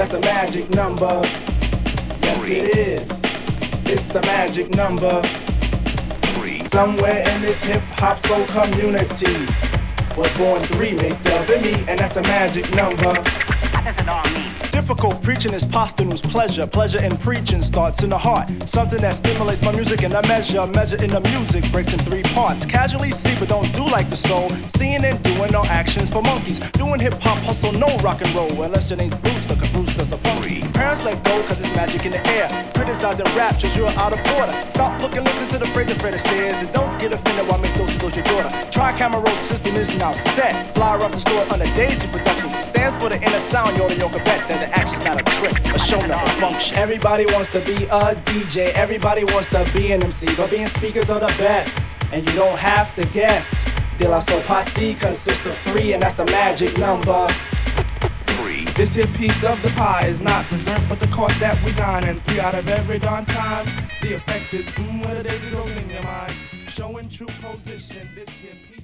that's a magic number. Yes, it is. It's the magic number. Somewhere in this hip-hop soul community was born three, Mace Dub and me, and that's a magic number. What does it all mean? Difficult preaching is posthumous pleasure. Pleasure in preaching starts in the heart. Something that stimulates my music in a measure. Measure in the music breaks in three parts. Casually see but don't do like the soul. Seeing and doing no actions for monkeys. Doing hip-hop hustle, no rock and roll. Unless your name's Brewster, cause Brewster's a punky. Parents let go cause it's magic in the air. Criticizing rap cause you're out of order. Stop looking, listen to the phrase of Fred Astaire. And don't get offended while Miss Dosey goes your daughter. Tri-camera roll system is now set. Flyer up the store under Daisy Production. Stands for the inner sound, yo, you can bet that the action's not a trick, a show, not a function. Everybody wants to be a DJ, everybody wants to be an MC, but being speakers are the best, and you don't have to guess. De La Soul Posse consists of three, and that's the magic number. This here piece of the pie is not dessert, but the course that we dine. And 3 out of every darn time, the effect is what a daisy goes in your mind. Showing true position, this here piece.